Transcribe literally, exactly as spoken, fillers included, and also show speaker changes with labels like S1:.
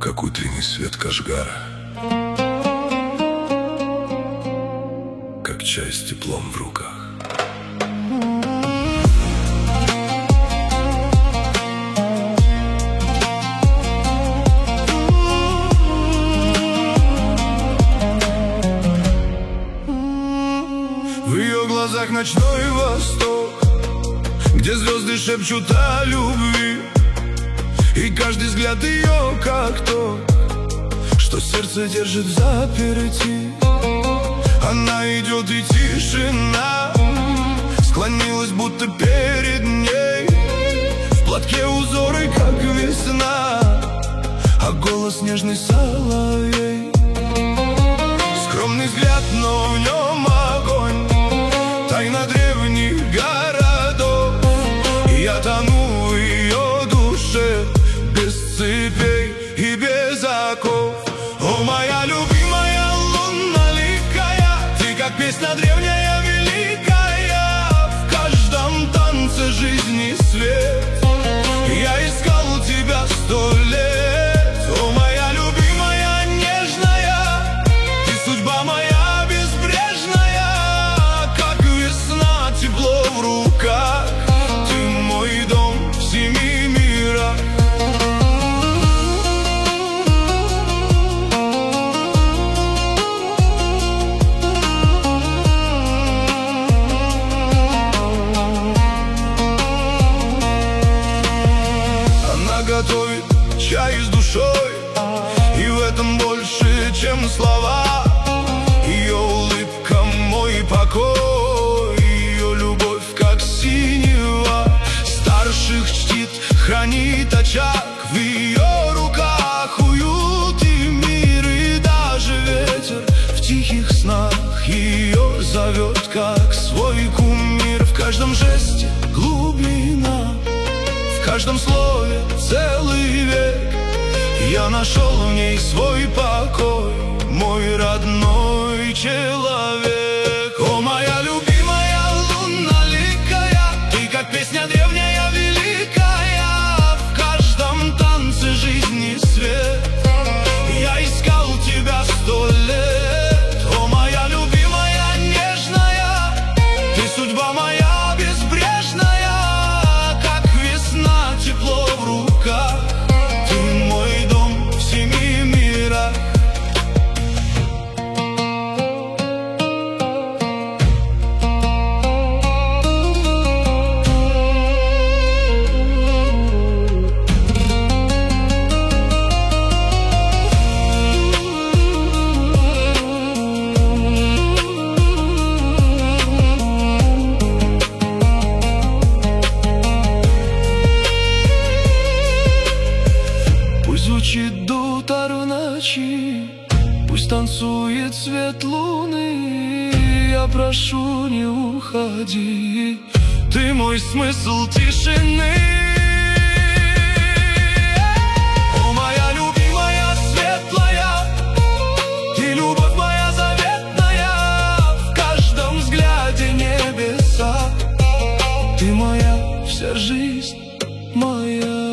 S1: как утренний свет Кашгара, как чай с теплом в руках.
S2: В ее глазах ночной восток, где звезды шепчут о любви, и каждый взгляд ее как тот, что сердце держит в заперти. Она идет, и тишина склонилась, будто перед ней. В платке узоры, как весна, а голос нежный соловей. Скромный взгляд, но в нем огонь, тайна древних городов. И я тону в ее душе, без цепей и без оков. О, моя любимая лунноликая, ты как песня древняя, великая. В каждом танце жизни свет, я искал тебя сто лет. О, моя любимая нежная, ты судьба моя безбрежная, как весна, тепло в руках. Ты мой дом в семи мирах. Готовит чай с душой, и в этом больше, чем слова. Ее улыбка мой покой, ее любовь как синева. Старших чтит, хранит очаг, в ее руках уют и мир. И даже ветер в тихих снах ее зовет, как свой кумир. В каждом жесте глубина, в каждом слове целый век. Я нашел в ней свой покой, мой родной человек. О, моя любимая лунноликая, ты как песня древняя, великая. В каждом танце жизни свет, я искал тебя сто лет. О, моя любимая нежная, ты судьба моя безбрежная, тепло в руках. Ты мой дом в семи мирах. Звучит дутар в ночи, пусть танцует свет луны. Я прошу, не уходи, ты мой смысл тишины. О, моя любимая светлая, ты любовь моя заветная. В каждом взгляде небеса, ты моя вся жизнь моя.